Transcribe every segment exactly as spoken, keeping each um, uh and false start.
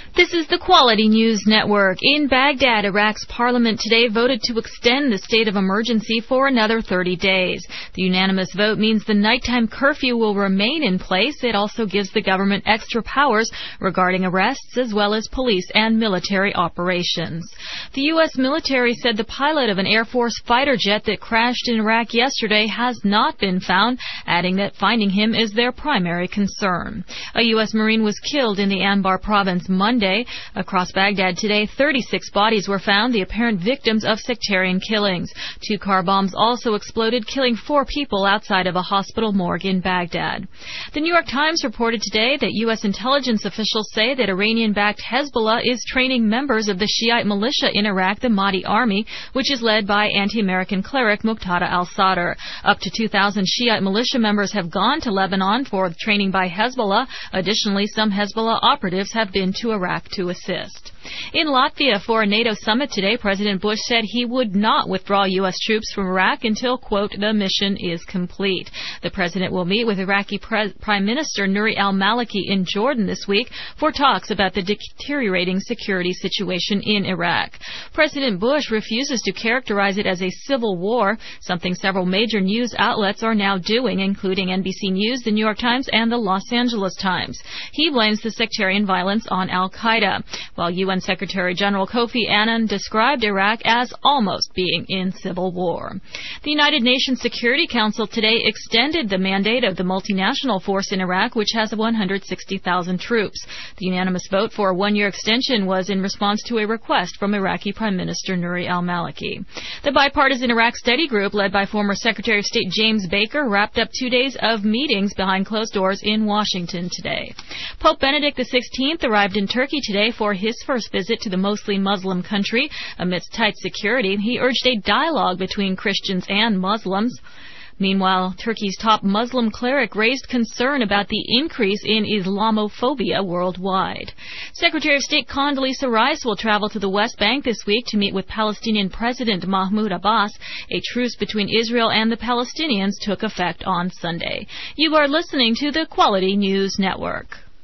This is the Quality News Network. In Baghdad, Iraq's parliament today voted to extend the state of emergency for another thirty days. The unanimous vote means the nighttime curfew will remain in place. It also gives the government extra powers regarding arrests as well as police and military operations. The U S military said the pilot of an Air Force fighter jet that crashed in Iraq yesterday has not been found, adding that finding him is their primary concern. A U S Marine was killed in the Anbar province Monday. Across Baghdad today, thirty-six bodies were found, the apparent victims of sectarian killings. Two car bombs also exploded, killing four people outside of a hospital morgue in Baghdad. The New York Times reported today that U S intelligence officials say that Iranian-backed Hezbollah is training members of the Shiite militia in Iraq, the Mahdi Army, which is led by anti-American cleric Muqtada al-Sadr. Up to two thousand Shiite militia members have gone to Lebanon for training by Hezbollah. Additionally, some Hezbollah operatives have been to Iraq to assist. In Latvia, for a NATO summit today, President Bush said he would not withdraw U S troops from Iraq until, quote, the mission is complete. The president will meet with Iraqi Pre- Prime Minister Nouri al-Maliki in Jordan this week for talks about the deteriorating security situation in Iraq. President Bush refuses to characterize it as a civil war, something several major news outlets are now doing, including N B C News, the New York Times, and the Los Angeles Times. He blames the sectarian violence on al-Qaeda, while U N Secretary General Kofi Annan described Iraq as almost being in civil war. The United Nations Security Council today extended the mandate of the multinational force in Iraq, which has one hundred sixty thousand troops. The unanimous vote for a one-year extension was in response to a request from Iraqi Prime Minister Nouri al-Maliki. The bipartisan Iraq study group, led by former Secretary of State James Baker, wrapped up two days of meetings behind closed doors in Washington today. Pope Benedict the sixteenth arrived in Turkey today for his first visit to the mostly Muslim country. Amidst tight security, he urged a dialogue between Christians and Muslims. Meanwhile, Turkey's top Muslim cleric raised concern about the increase in Islamophobia worldwide. Secretary of State Condoleezza Rice will travel to the West Bank this week to meet with Palestinian President Mahmoud Abbas. A truce between Israel and the Palestinians took effect on Sunday. You are listening to the Quality News Network.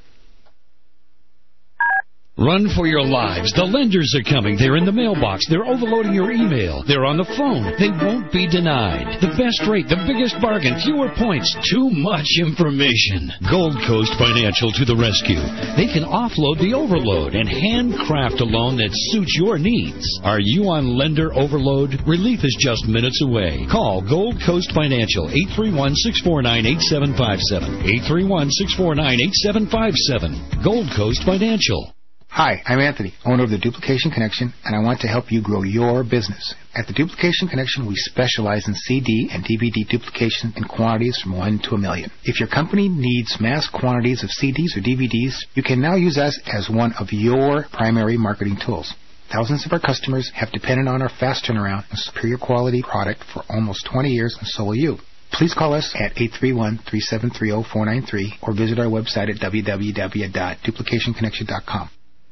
Run for your lives. The lenders are coming. They're in the mailbox. They're overloading your email. They're on the phone. They won't be denied. The best rate, the biggest bargain, fewer points, too much information. Gold Coast Financial to the rescue. They can offload the overload and handcraft a loan that suits your needs. Are you on lender overload? Relief is just minutes away. Call Gold Coast Financial, eight three one, six four nine, eight seven five seven. eight three one, six four nine, eight seven five seven. Gold Coast Financial. Hi, I'm Anthony, owner of the Duplication Connection, and I want to help you grow your business. At the Duplication Connection, we specialize in C D and D V D duplication in quantities from one to a million. If your company needs mass quantities of C Ds or D V Ds, you can now use us as one of your primary marketing tools. Thousands of our customers have depended on our fast turnaround and superior quality product for almost twenty years, and so will you. Please call us at eight three one, three seven three, zero four nine three or visit our website at w w w dot duplication connection dot com.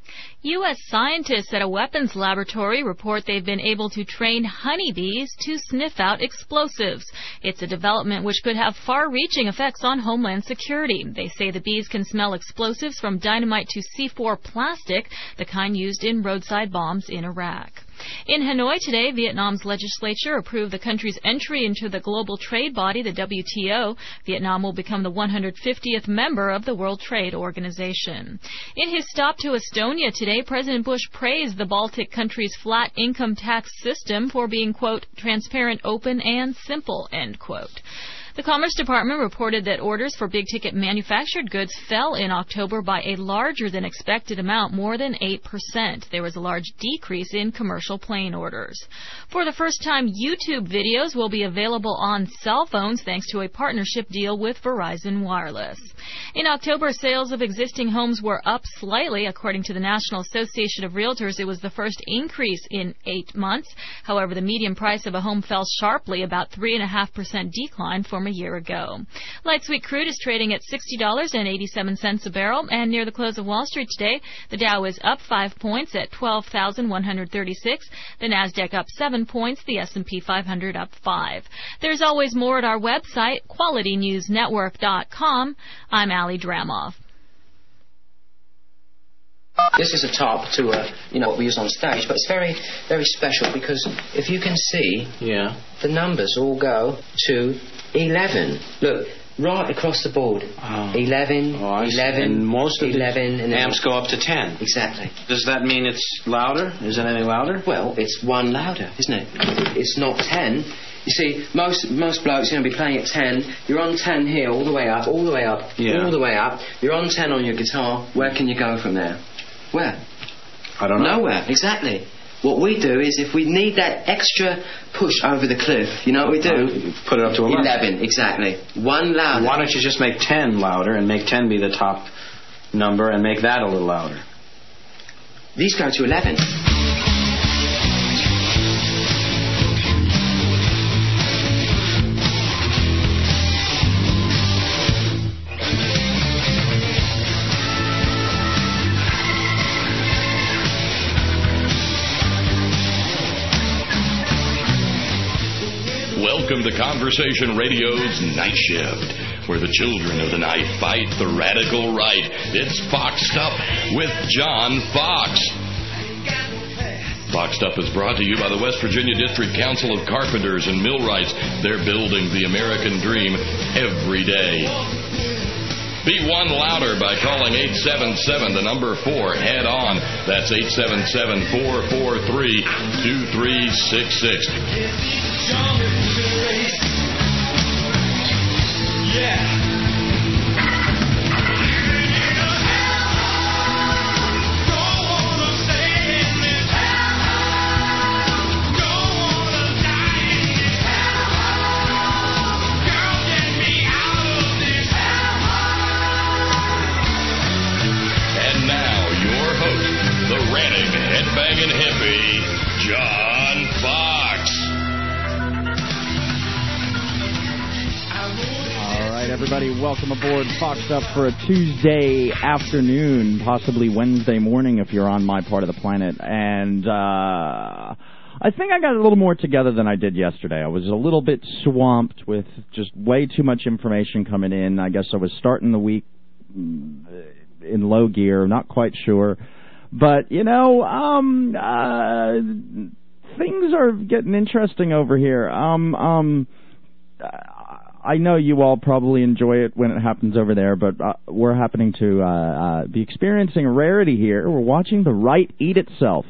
U S scientists at a weapons laboratory report they've been able to train honeybees to sniff out explosives. It's a development which could have far-reaching effects on homeland security. They say the bees can smell explosives from dynamite to C four plastic, the kind used in roadside bombs in Iraq. In Hanoi today, Vietnam's legislature approved the country's entry into the global trade body, the W T O. Vietnam will become the one hundred fiftieth member of the World Trade Organization. In his stop to Estonia today, President Bush praised the Baltic country's flat income tax system for being, quote, transparent, open, and simple, end quote. The Commerce Department reported that orders for big-ticket manufactured goods fell in October by a larger-than-expected amount, more than eight percent. There was a large decrease in commercial plane orders. For the first time, YouTube videos will be available on cell phones thanks to a partnership deal with Verizon Wireless. In October, sales of existing homes were up slightly. According to the National Association of Realtors, it was the first increase in eight months. However, the median price of a home fell sharply, about three point five percent decline from a year ago. Light sweet crude is trading at sixty dollars and eighty-seven cents a barrel, and near the close of Wall Street today, the Dow is up five points at twelve thousand one hundred thirty-six, the Nasdaq up seven points, the S and P five hundred up five. There's always more at our website, quality news network dot com. I'm Allie Dramoff. This is a top to a, you know, what we use on stage, but it's very, very special because if you can see, yeah, the numbers all go to eleven. Look, right across the board. Oh. eleven, oh, eleven, and most of eleven, the and amps go up to ten. Exactly. Does that mean it's louder? Is it any louder? Well, it's one louder, isn't it? It's not ten. You see, most most blokes are going to be playing at ten. You're on ten here, all the way up, all the way up, yeah. all the way up. You're on ten on your guitar. Where can you go from there? Where? I don't know. Nowhere, exactly. What we do is, if we need that extra push over the cliff, you know what we do? Uh, put it up to eleven. eleven, exactly. One louder. Why don't you just make ten louder and make ten be the top number and make that a little louder? These go to eleven. Welcome to Conversation Radio's Night Shift, where the children of the night fight the radical right. It's Foxed Up with John Fox. Foxed Up is brought to you by the West Virginia District Council of Carpenters and Millwrights. They're building the American dream every day. Be one louder by calling eight seven seven, the number four, head on. That's eight seven seven, four four three, two three six six. Yeah. Headbanging hippie, John Fox. All right, everybody, welcome aboard Foxed Up for a Tuesday afternoon, possibly Wednesday morning if you're on my part of the planet. And uh, I think I got a little more together than I did yesterday. I was a little bit swamped with just way too much information coming in. I guess I was starting the week in low gear, not quite sure. But, you know, um, uh, things are getting interesting over here. Um, um, I know you all probably enjoy it when it happens over there, but uh, we're happening to uh, uh, be experiencing a rarity here. We're watching the right eat itself,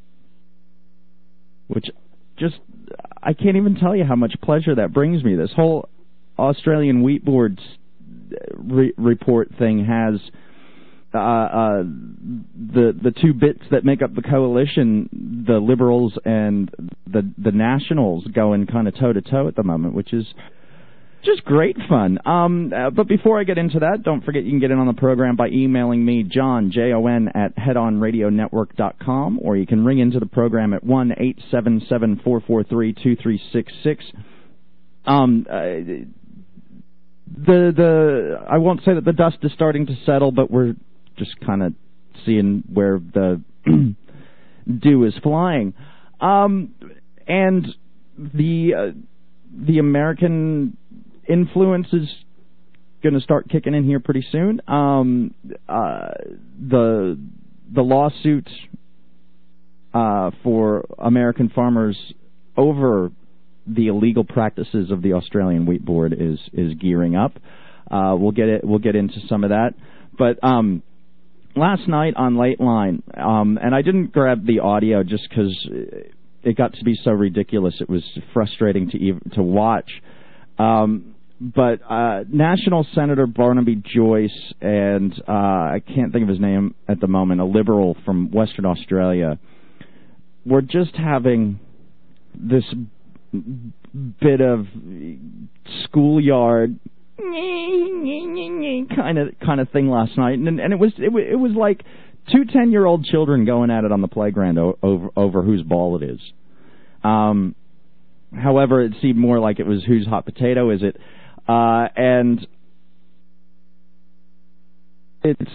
which just, I can't even tell you how much pleasure that brings me. This whole Australian Wheat Board re- report thing has... Uh, uh, the the two bits that make up the coalition, the Liberals and the the Nationals, going kind of toe to toe at the moment, which is just great fun. Um, uh, but before I get into that, don't forget you can get in on the program by emailing me, John, J O N, at head on radio network dot com, or you can ring into the program at one eight seven seven, four four three, two three six six. Um, uh, the the I won't say that the dust is starting to settle, but we're just kind of seeing where the dew is flying. Um, and the uh, the American influence is going to start kicking in here pretty soon. Um, uh, the the lawsuit uh, for American farmers over the illegal practices of the Australian Wheat Board is is gearing up. Uh, we'll get it. We'll get into some of that, but. Um, Last night on Late Line, um, and I didn't grab the audio just because it got to be so ridiculous. It was frustrating to even, to watch. Um, but uh, National Senator Barnaby Joyce and uh, I can't think of his name at the moment, a Liberal from Western Australia, were just having this bit of schoolyard kind of kind of thing last night, and and it was it, it was like two ten-year-old children going at it on the playground o- over over whose ball it is. Um, however, it seemed more like it was whose hot potato is it, uh, and it's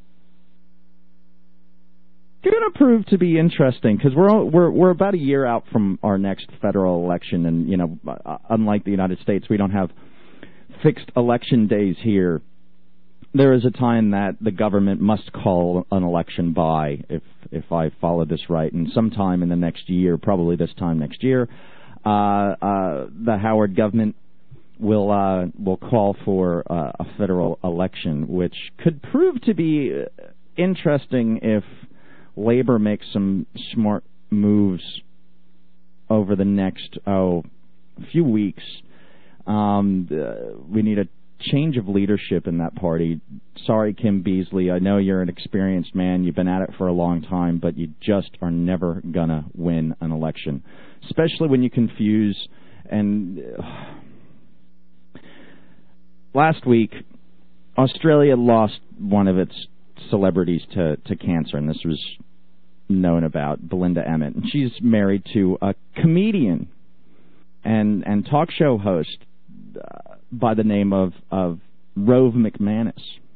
going to prove to be interesting because we're we're we're about a year out from our next federal election, and you know, unlike the United States, we don't have fixed election days here. there is a time that the government must call an election by, if if I follow this right, and sometime in the next year, probably this time next year, uh, uh, the Howard government will uh, will call for uh, a federal election, which could prove to be interesting if Labor makes some smart moves over the next oh few weeks. Um, uh, we need a change of leadership in that party. Sorry, Kim Beasley, I know you're an experienced man. You've been at it for a long time, but you just are never gonna win an election, especially when you confuse. And uh, last week, Australia lost one of its celebrities to, to cancer, and this was known about, Belinda Emmett. And she's married to a comedian and and talk show host uh, by the name of, of Rove McManus.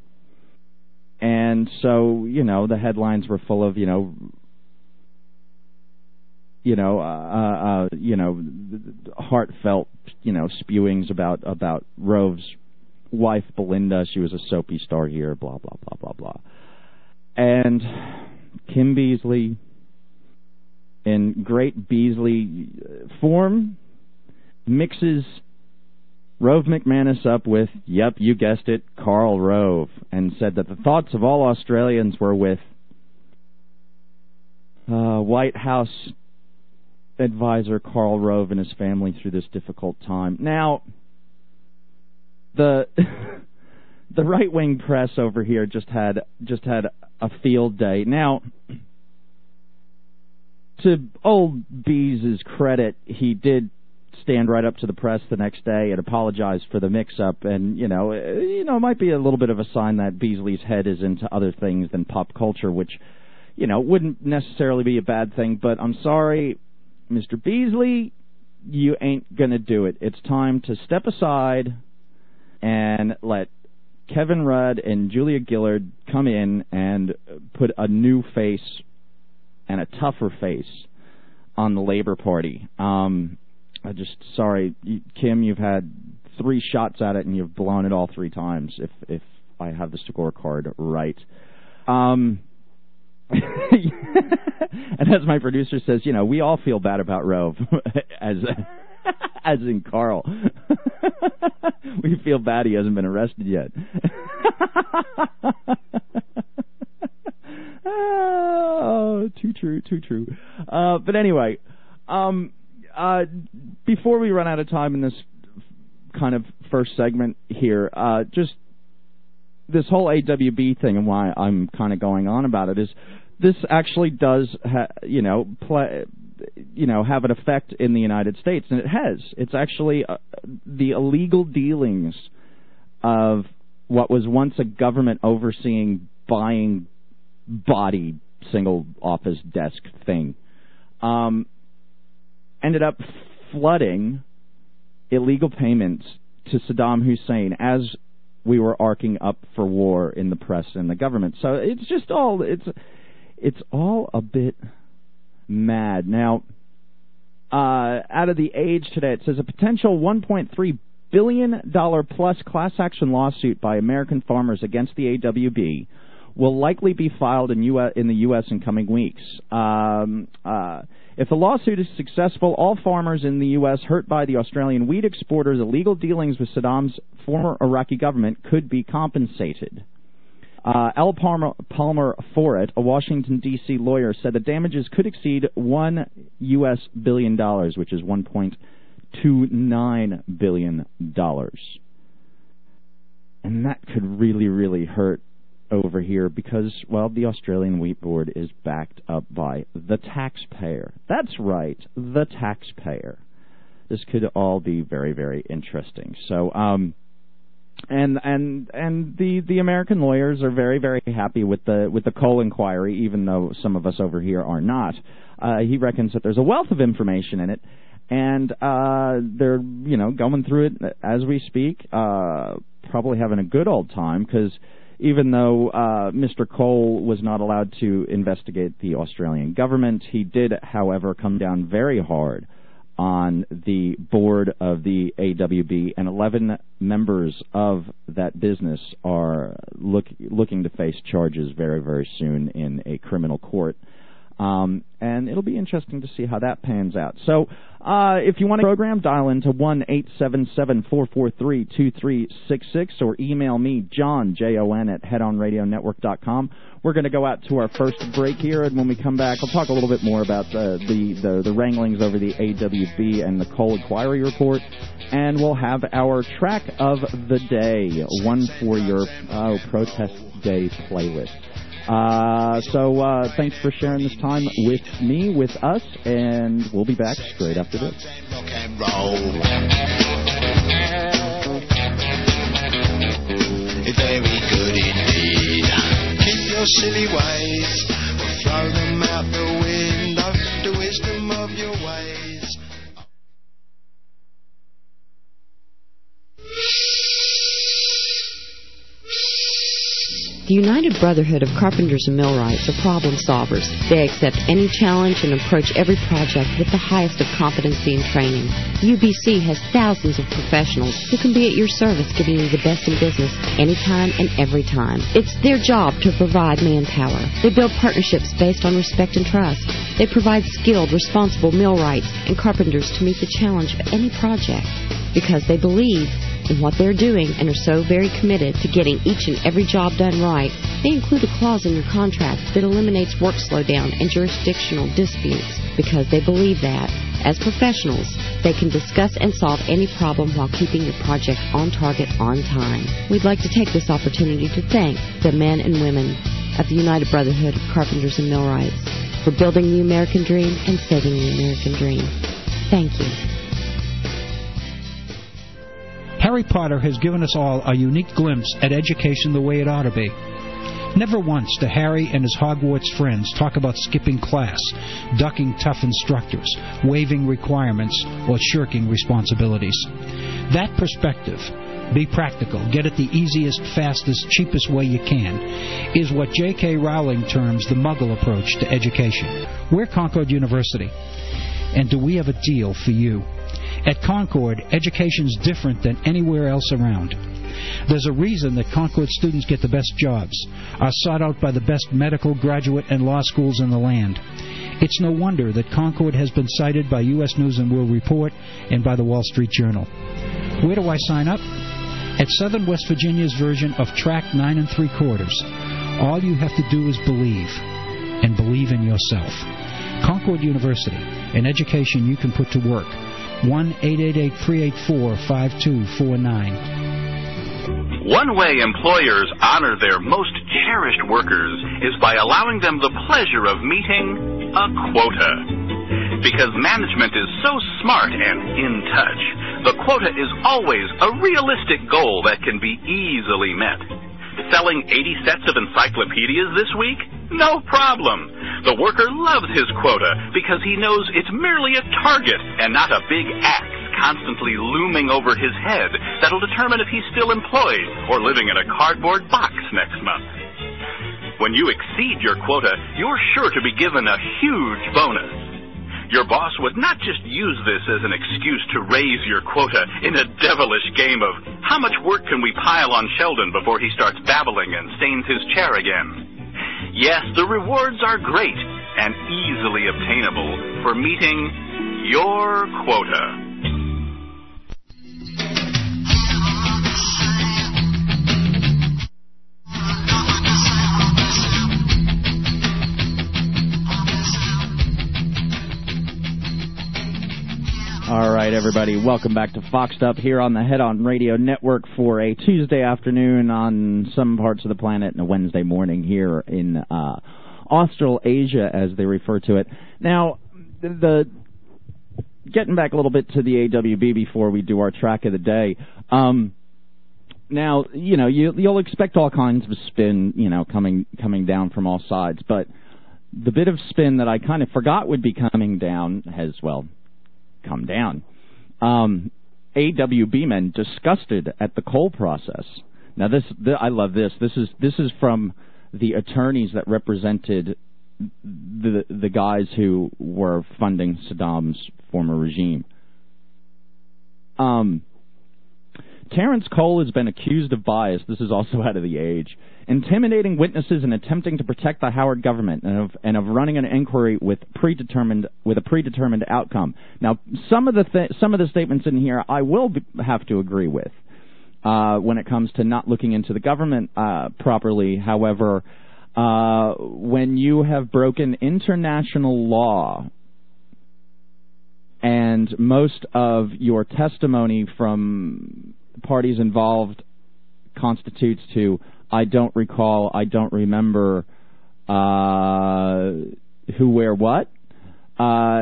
And so, you know, the headlines were full of, you know, you know, uh, uh, you know, heartfelt, you know, spewings about, about Rove's wife, Belinda. She was a soapy star here, blah, blah, blah, blah, blah. And Kim Beasley, in great Beasley form, mixes Rove McManus up with, yep, you guessed it, Karl Rove, and said that the thoughts of all Australians were with uh, White House advisor Karl Rove and his family through this difficult time. Now, the the right-wing press over here just had just had a field day. Now, to old Bees' credit, he did stand right up to the press the next day and apologize for the mix-up, and you know, you know, it might be a little bit of a sign that Beasley's head is into other things than pop culture, which, you know, wouldn't necessarily be a bad thing. But I'm sorry, Mister Beasley, you ain't gonna do it. It's time to step aside and let Kevin Rudd and Julia Gillard come in and put a new face and a tougher face on the Labor Party. Um, I just, sorry, Kim, you've had three shots at it and you've blown it all three times, if if I have the scorecard right. Um, and as my producer says, you know, we all feel bad about Rove, as as in Carl. We feel bad he hasn't been arrested yet. Oh, too true, too true. Uh, but anyway, um, uh, before we run out of time in this kind of first segment here, uh, just this whole A W B thing and why I'm kind of going on about it is this actually does, ha- you know, play, you know, have an effect in the United States, and it has. It's actually uh, the illegal dealings of what was once a government overseeing buying body single office desk thing, um, ended up flooding illegal payments to Saddam Hussein as we were arcing up for war in the press and the government. So it's just all it's it's all a bit mad. Now, uh, out of the Age today, it says a potential one point three billion dollars plus class action lawsuit by American farmers against the A W B will likely be filed in, U S, in the U S in coming weeks. Um, uh, if the lawsuit is successful, all farmers in the U S hurt by the Australian wheat exporters' illegal dealings with Saddam's former Iraqi government could be compensated. Uh, L. Palmer, Palmer Foret, a Washington, D C lawyer, said the damages could exceed one U S billion dollars, which is one point two nine billion dollars. And that could really, really hurt over here because, well, the Australian Wheat Board is backed up by the taxpayer. That's right, the taxpayer. This could all be very, very interesting. So, um, and and and the, the American lawyers are very, very happy with the with the Cole inquiry, even though some of us over here are not. Uh, he reckons that there's a wealth of information in it, and uh, they're you know going through it as we speak. Uh, probably having a good old time because even though uh, Mister Cole was not allowed to investigate the Australian government, he did, however, come down very hard on the board of the A W B, and eleven members of that business are look, looking to face charges very, very soon in a criminal court. Um, and it'll be interesting to see how that pans out. So uh, if you want to program, dial into one eight seven seven, four four three, two three six six or email me, John, J O N, at head on radio network dot com. We're going to go out to our first break here, and when we come back, I'll talk a little bit more about the, the, the, the wranglings over the A W B and the coal inquiry report, and we'll have our track of the day, one for your oh, protest day playlist. Uh, so uh, thanks for sharing this time with me, with us, and we'll be back straight after this. Very good indeed. Keep your silly ways, or throw them out the window, the wisdom of your ways. The United Brotherhood of Carpenters and Millwrights are problem solvers. They accept any challenge and approach every project with the highest of competency and training. U B C has thousands of professionals who can be at your service, giving you the best in business anytime and every time. It's their job to provide manpower. They build partnerships based on respect and trust. They provide skilled, responsible millwrights and carpenters to meet the challenge of any project because they believe in what they're doing and are so very committed to getting each and every job done right. They include a clause in your contract that eliminates work slowdown and jurisdictional disputes because they believe that, as professionals, they can discuss and solve any problem while keeping your project on target on time. We'd like to take this opportunity to thank the men and women of the United Brotherhood of Carpenters and Millwrights for building the American dream and saving the American dream. Thank you. Harry Potter has given us all a unique glimpse at education the way it ought to be. Never once do Harry and his Hogwarts friends talk about skipping class, ducking tough instructors, waiving requirements, or shirking responsibilities. That perspective, be practical, get it the easiest, fastest, cheapest way you can, is what J K Rowling terms the Muggle approach to education. We're Concord University, and do we have a deal for you? At Concord, education's different than anywhere else around. There's a reason that Concord students get the best jobs, are sought out by the best medical, graduate, and law schools in the land. It's no wonder that Concord has been cited by U S News and World Report and by the Wall Street Journal. Where do I sign up? At Southern West Virginia's version of Track Nine and Three Quarters. All you have to do is believe, and believe in yourself. Concord University, an education you can put to work. one eight eight eight, three eight four, five two four nine. One way employers honor their most cherished workers is by allowing them the pleasure of meeting a quota. Because management is so smart and in touch, the quota is always a realistic goal that can be easily met. Selling eighty sets of encyclopedias this week? No problem. The worker loves his quota because he knows it's merely a target and not a big axe constantly looming over his head that'll determine if he's still employed or living in a cardboard box next month. When you exceed your quota, you're sure to be given a huge bonus. Your boss would not just use this as an excuse to raise your quota in a devilish game of how much work can we pile on Sheldon before he starts babbling and stains his chair again. Yes, the rewards are great and easily obtainable for meeting your quota. All right, everybody, welcome back to Foxed Up here on the Head On Radio Network for a Tuesday afternoon on some parts of the planet and a Wednesday morning here in uh, Australasia, as they refer to it. Now, the, the getting back a little bit to the A W B before we do our track of the day. Um, now, you know, you, you'll expect all kinds of spin, you know, coming coming down from all sides, but the bit of spin that I kind of forgot would be coming down has, well, come down. Um, A W B men disgusted at the coal process. Now, this, this I love this. This is this is from the attorneys that represented the the the guys who were funding Saddam's former regime. Um, Terrence Cole has been accused of bias. This is also out of the Age. Intimidating witnesses and attempting to protect the Howard government, and of, and of running an inquiry with predetermined with a predetermined outcome. Now, some of the th- some of the statements in here I will be, have to agree with uh, when it comes to not looking into the government uh, properly. However, uh, when you have broken international law and most of your testimony from parties involved constitutes to I don't recall, I don't remember uh, who, where, what, uh,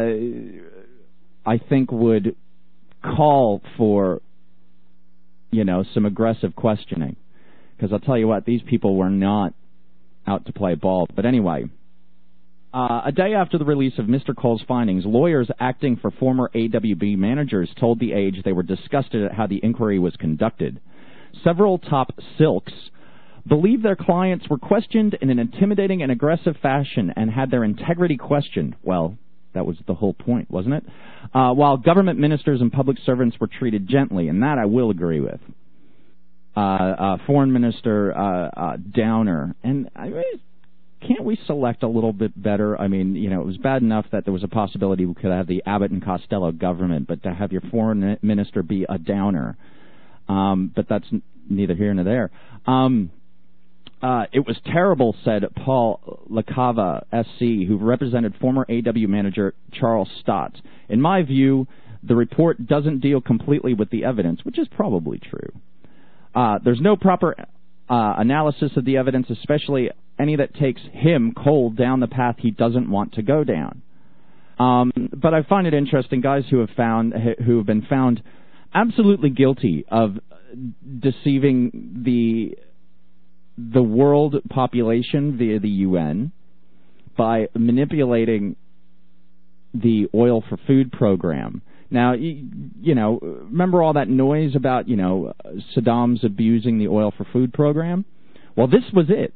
I think would call for, you know, some aggressive questioning. Because I'll tell you what, these people were not out to play ball. But anyway, uh, a day after the release of Mister Cole's findings, lawyers acting for former A W B managers told The Age they were disgusted at how the inquiry was conducted. Several top silks believe their clients were questioned in an intimidating and aggressive fashion and had their integrity questioned. Well, that was the whole point, wasn't it? Uh, while government ministers and public servants were treated gently, and that I will agree with. Uh, uh, Foreign Minister uh, uh, Downer, and I mean, can't we select a little bit better? I mean, you know, it was bad enough that there was a possibility we could have the Abbott and Costello government, but to have your foreign minister be a Downer, um, but that's n- neither here nor there. Um, Uh, it was terrible, said Paul LaCava, S C, who represented former A W manager Charles Stott. In my view, the report doesn't deal completely with the evidence, which is probably true. Uh, there's no proper uh, analysis of the evidence, especially any that takes him, Cole, down the path he doesn't want to go down. Um, but I find it interesting, guys who have found who have been found absolutely guilty of deceiving the the world population via the U N by manipulating the oil for food program. Now, you, you know, remember all that noise about, you know, Saddam's abusing the oil for food program? Well, this was it.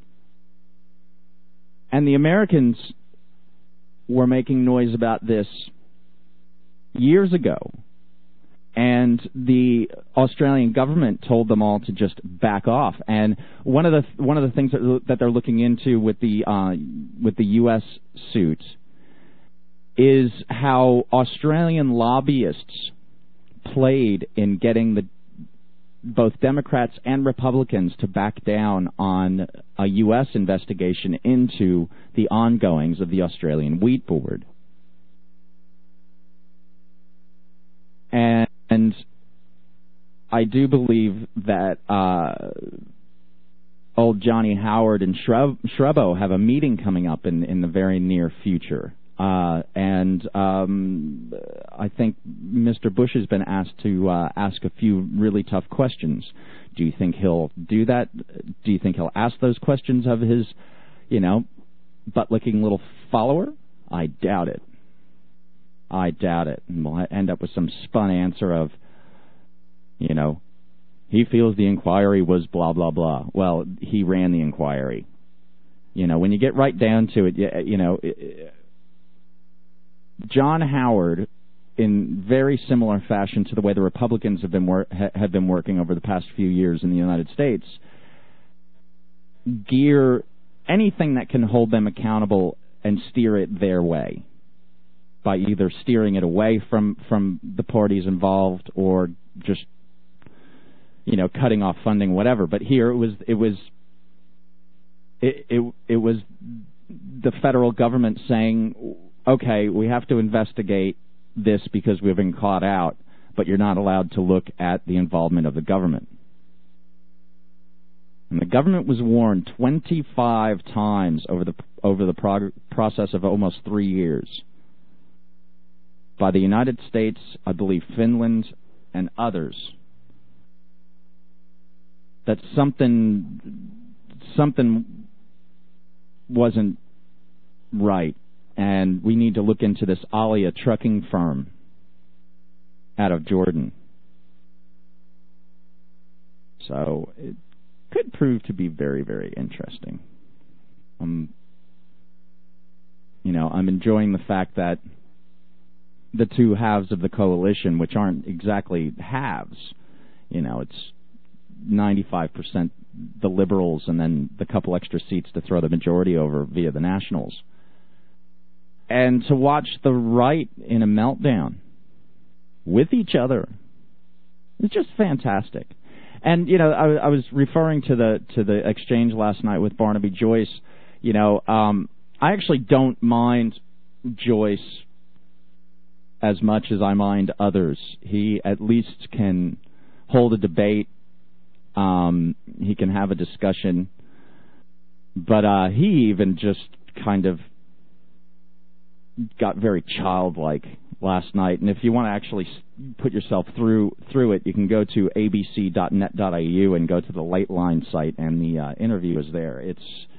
And the Americans were making noise about this years ago. And the Australian government told them all to just back off. And one of the one of the things that, that they're looking into with the uh, with the U S suit is how Australian lobbyists played in getting the both Democrats and Republicans to back down on a U S investigation into the ongoings of the Australian Wheat Board. And And I do believe that uh, old Johnny Howard and Shrub, Shrubbo have a meeting coming up in, in the very near future. Uh, and um, I think Mister Bush has been asked to uh, ask a few really tough questions. Do you think he'll do that? Do you think he'll ask those questions of his, you know, butt-licking little follower? I doubt it. I doubt it. And we'll end up with some spun answer of, you know, he feels the inquiry was blah, blah, blah. Well, he ran the inquiry. You know, when you get right down to it, you, you know, John Howard, in very similar fashion to the way the Republicans have been wor- ha- have been working over the past few years in the United States, gear anything that can hold them accountable and steer it their way, by either steering it away from, from the parties involved or just, you know, cutting off funding, whatever. But here it was it was it it, it was the federal government saying, okay, we have to investigate this because we've been caught out, but you're not allowed to look at the involvement of the government. And the government was warned twenty-five times over the over the prog- process of almost three years. By the United States, I believe Finland, and others, that something something wasn't right, and we need to look into this Alia trucking firm out of Jordan. So it could prove to be very, very interesting. Um, you know, I'm enjoying the fact that the two halves of the coalition, which aren't exactly halves, you know, it's ninety-five percent the Liberals and then the couple extra seats to throw the majority over via the Nationals. And to watch the right in a meltdown with each other, it's just fantastic. And, you know, I, I was referring to the to the exchange last night with Barnaby Joyce. You know, um, I actually don't mind Joyce as much as I mind others. He at least can hold a debate. Um, he can have a discussion. But uh, he even just kind of got very childlike last night. And if you want to actually put yourself through through it, you can go to a b c dot net dot i u and go to the Late Line site, and the uh, interview is there. It's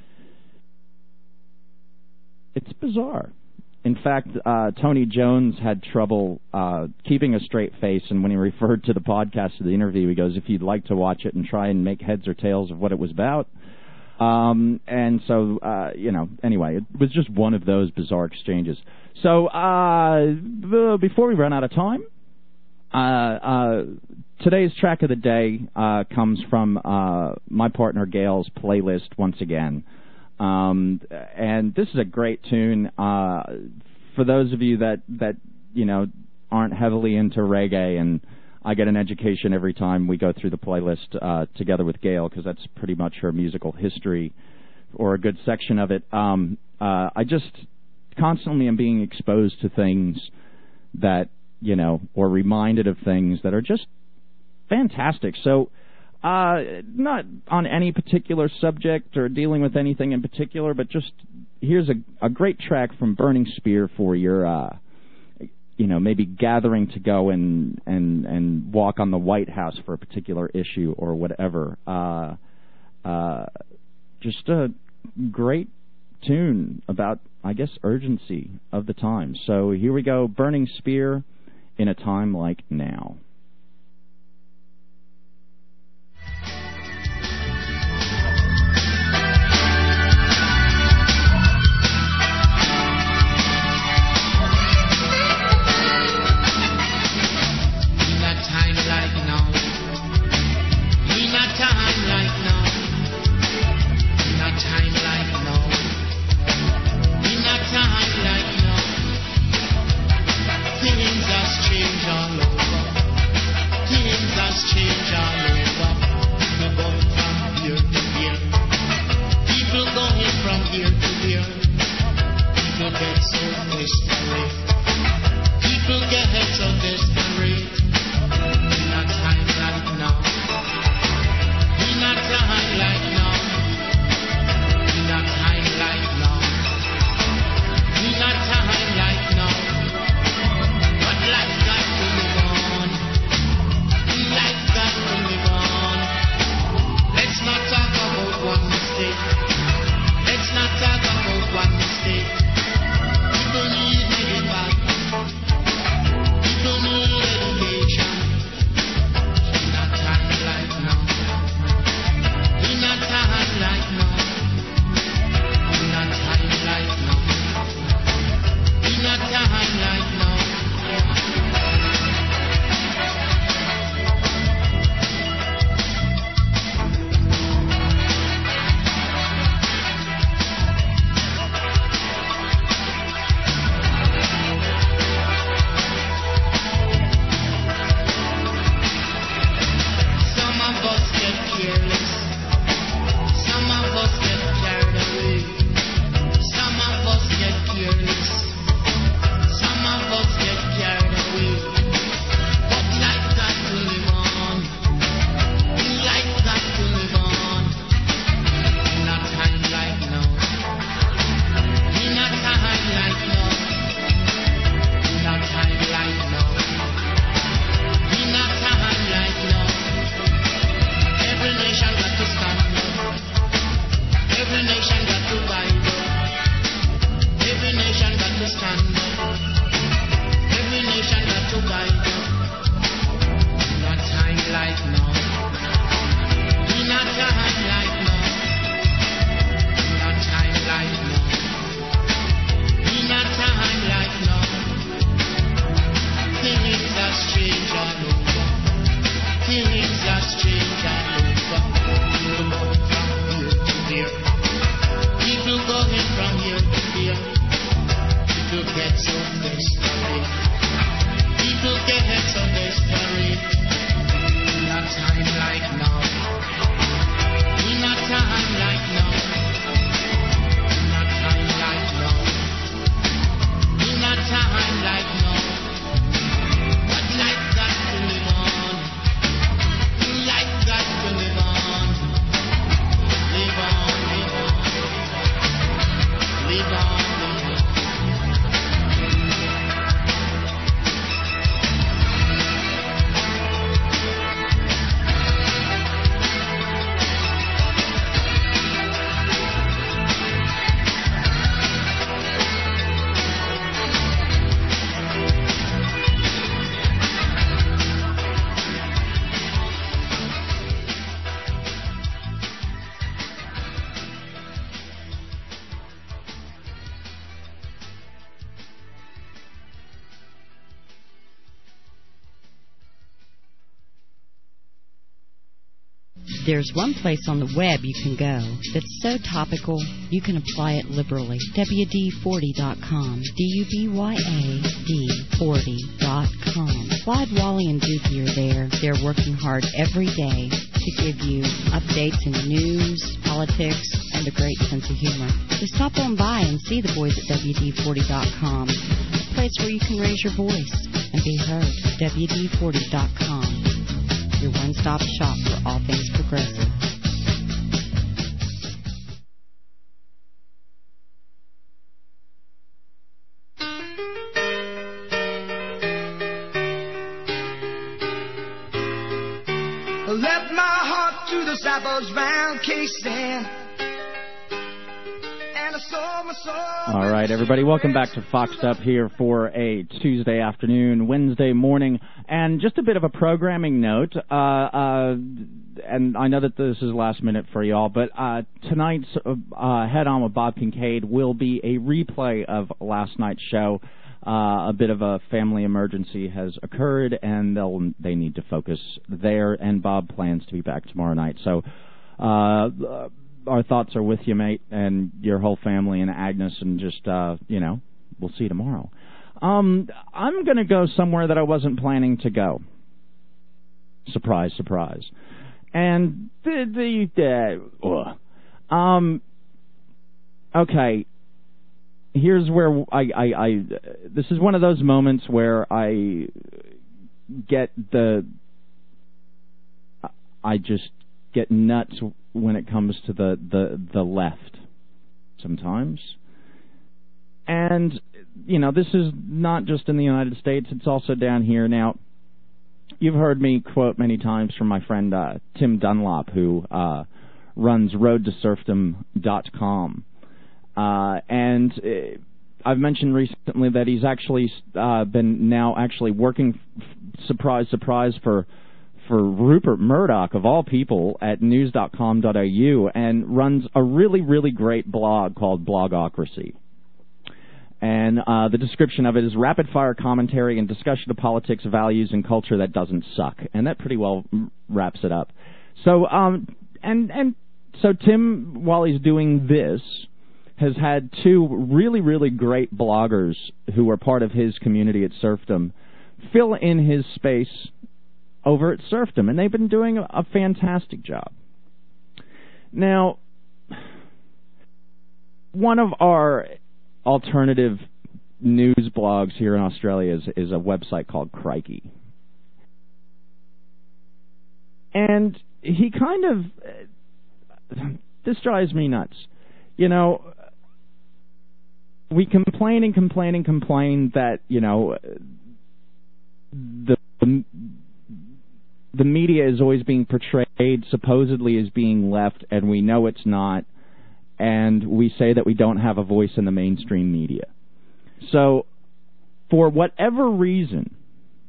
it's bizarre. In fact, uh, Tony Jones had trouble uh, keeping a straight face, and when he referred to the podcast of the interview, he goes, if you'd like to watch it and try and make heads or tails of what it was about. Um, and so, uh, you know, anyway, it was just one of those bizarre exchanges. So uh, before we run out of time, uh, uh, today's track of the day uh, comes from uh, my partner Gail's playlist once again. Um, and this is a great tune. Uh, for those of you that, that, you know, aren't heavily into reggae, and I get an education every time we go through the playlist uh, together with Gail, because that's pretty much her musical history, or a good section of it. Um, uh, I just constantly am being exposed to things that, you know, or reminded of things that are just fantastic. So, Uh, not on any particular subject or dealing with anything in particular, but just here's a, a great track from Burning Spear for your, uh, you know, maybe gathering to go and, and, and walk on the White House for a particular issue or whatever. Uh, uh, just a great tune about, I guess, urgency of the time. So here we go, Burning Spear, In a Time Like Now. People need People get so desperate. People get so desperate. Not time like now. Not time like now. Not time like now. Not time like now. But life got to live on. Life got to live on. Live on, live on. Live on, live on. There's one place on the web you can go that's so topical you can apply it liberally. W D forty dot com. D U B Y A D forty dot com. Clyde, Wally, and Dookie are there. They're working hard every day to give you updates in news, politics, and a great sense of humor. So stop on by and see the boys at W D forty dot com. A place where you can raise your voice and be heard. W D forty dot com. Your one-stop shop for all things progressive. Left my heart to the sappers round K-Sand. All right, everybody, welcome back to Foxed Up here for a Tuesday afternoon, Wednesday morning, and just a bit of a programming note, uh, uh, and I know that this is last minute for y'all, but uh, tonight's uh, Head On with Bob Kincaid will be a replay of last night's show. Uh, a bit of a family emergency has occurred, and they'll they need to focus there, and Bob plans to be back tomorrow night, so uh our thoughts are with you, mate, and your whole family, and Agnes, and just, uh, you know, we'll see you tomorrow. Um, I'm going to go somewhere that I wasn't planning to go. Surprise, surprise. And the, the, uh, um, okay, here's where I, I, I, this is one of those moments where I get the, I just get nuts when it comes to the, the, the left sometimes. And, you know, this is not just in the United States, it's also down here. Now, you've heard me quote many times from my friend uh, Tim Dunlop, who uh, runs road to serfdom dot com. Uh, and uh, I've mentioned recently that he's actually uh, been now actually working, f- surprise, surprise, for for Rupert Murdoch, of all people, at news dot com dot a u, and runs a really, really great blog called Blogocracy. And uh, the description of it is rapid-fire commentary and discussion of politics, values, and culture that doesn't suck. And that pretty well wraps it up. So, um, and and so Tim, while he's doing this, has had two really, really great bloggers who are part of his community at Serfdom fill in his space over at Serfdom, and they've been doing a, a fantastic job. Now, one of our alternative news blogs here in Australia is, is a website called Crikey. And he kind of, uh, this drives me nuts. You know, we complain and complain and complain that, you know, the, the the media is always being portrayed supposedly as being left, and we know it's not, and we say that we don't have a voice in the mainstream media. So, for whatever reason,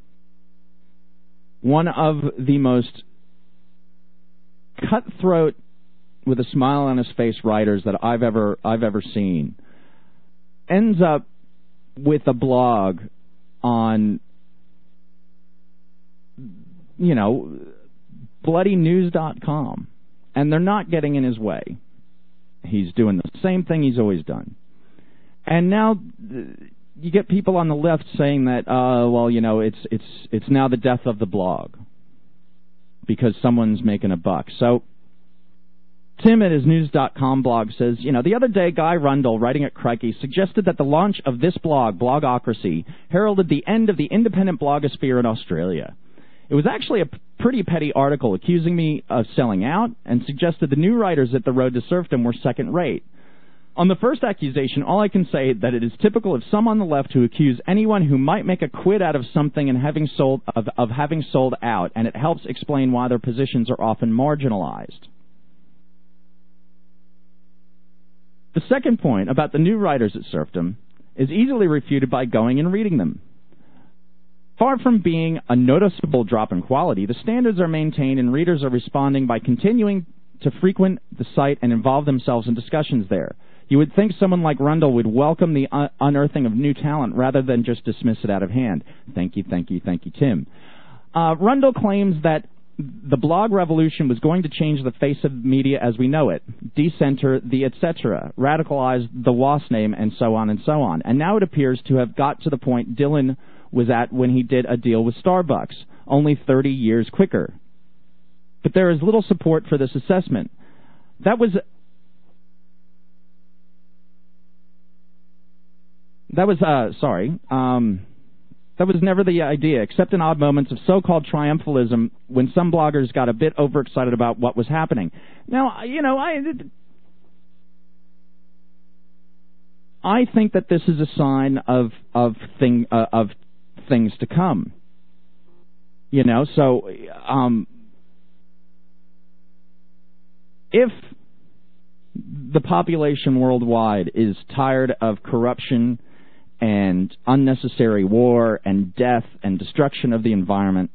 one of the most cutthroat, with a smile on his face, writers that I've ever I've ever seen ends up with a blog on, you know, bloody news dot com, and they're not getting in his way. He's doing the same thing he's always done. And now you get people on the left saying that, uh, well, you know, it's it's it's now the death of the blog because someone's making a buck. So Tim at his news dot com blog says, you know, the other day, Guy Rundle, writing at Crikey, suggested that the launch of this blog, Blogocracy, heralded the end of the independent blogosphere in Australia. It was actually a pretty petty article accusing me of selling out and suggested the new writers at The Road to Serfdom were second-rate. On the first accusation, all I can say is that it is typical of some on the left who accuse anyone who might make a quid out of something and having sold of, of having sold out, and it helps explain why their positions are often marginalized. The second point about the new writers at Serfdom is easily refuted by going and reading them. Far from being a noticeable drop in quality, the standards are maintained and readers are responding by continuing to frequent the site and involve themselves in discussions there. You would think someone like Rundle would welcome the un- unearthing of new talent rather than just dismiss it out of hand. Thank you, thank you, thank you, Tim. Uh, Rundle claims that the blog revolution was going to change the face of media as we know it, decenter the et cetera, radicalize the W A S name, and so on and so on. And now it appears to have got to the point Dylan was at when he did a deal with Starbucks, only thirty years quicker. But there is little support for this assessment. That was... That was, uh, sorry, um... That was never the idea, except in odd moments of so-called triumphalism when some bloggers got a bit overexcited about what was happening. Now, you know, I I think that this is a sign of of thing uh, of things to come. You know, so um, if the population worldwide is tired of corruption and unnecessary war and death and destruction of the environment,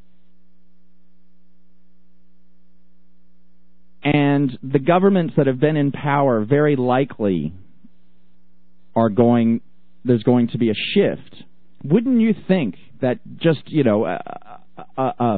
and the governments that have been in power very likely are going, there's going to be a shift. Wouldn't you think that just, you know, uh, uh, uh,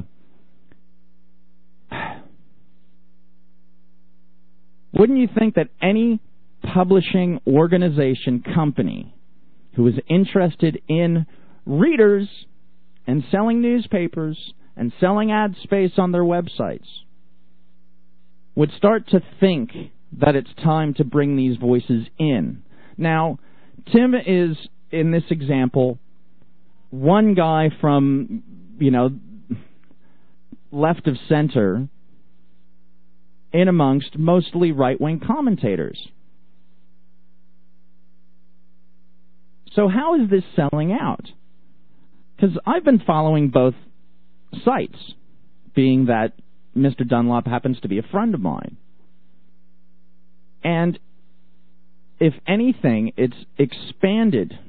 wouldn't you think that any publishing organization, company, who is interested in readers and selling newspapers and selling ad space on their websites would start to think that it's time to bring these voices in? Now, Tim is, in this example, one guy from, you know, left of center in amongst mostly right-wing commentators. So how is this selling out? Because I've been following both sites, being that Mister Dunlop happens to be a friend of mine. And if anything, it's expanded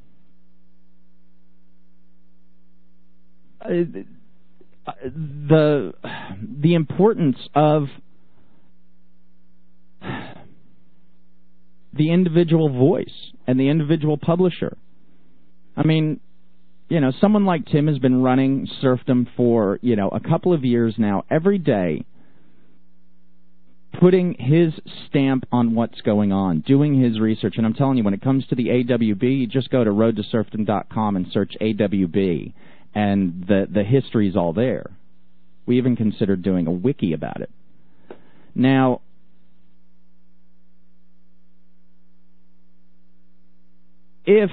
uh, the the importance of the individual voice and the individual publisher. I mean, you know, someone like Tim has been running Serfdom for, you know, a couple of years now, every day, putting his stamp on what's going on, doing his research. And I'm telling you, when it comes to the A W B, you just go to road to serfdom dot com and search A W B, and the, the history's all there. We even considered doing a wiki about it. Now, if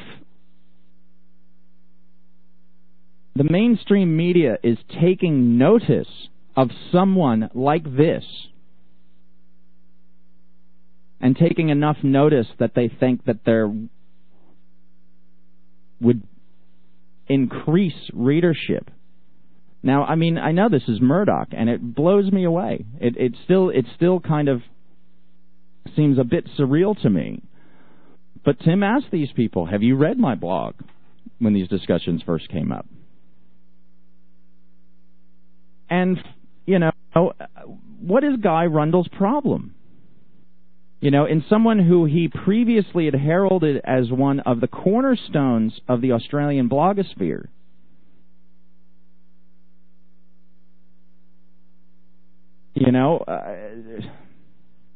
the mainstream media is taking notice of someone like this and taking enough notice that they think that there would increase readership. Now, I mean, I know this is Murdoch, and it blows me away. It, it still, it still kind of seems a bit surreal to me. But Tim asked these people, have you read my blog, when these discussions first came up? And, you know, what is Guy Rundle's problem? You know, in someone who he previously had heralded as one of the cornerstones of the Australian blogosphere. You know, uh,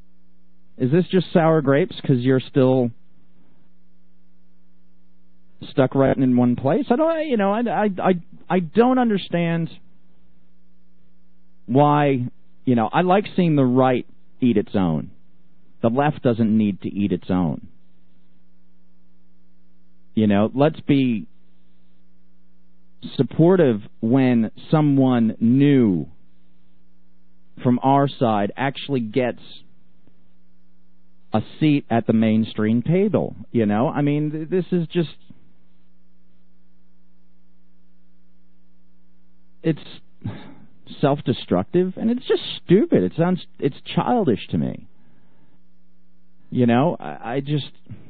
is this just sour grapes because you're still stuck right in one place. I don't, you know, I, I, I, I don't understand why, you know, I like seeing the right eat its own. The left doesn't need to eat its own. You know, let's be supportive when someone new from our side actually gets a seat at the mainstream table. You know, I mean, th- this is just, it's self-destructive, and it's just stupid. It sounds, it's childish to me. You know, I, I just,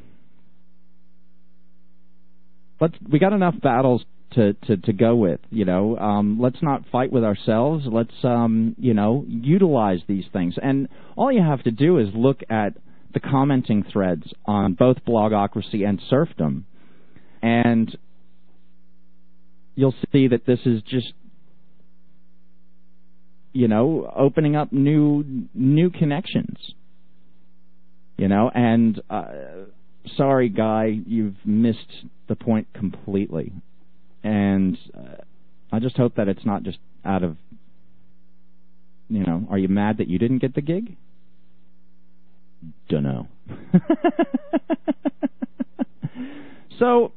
let's, we got enough battles to, to, to go with, you know. Um, let's not fight with ourselves. Let's, um, you know, utilize these things. And all you have to do is look at the commenting threads on both Blogocracy and Serfdom, and you'll see that this is just, you know, opening up new new connections. You know, and uh, sorry, Guy, you've missed the point completely. And uh, I just hope that it's not just out of, you know, are you mad that you didn't get the gig? Dunno. So,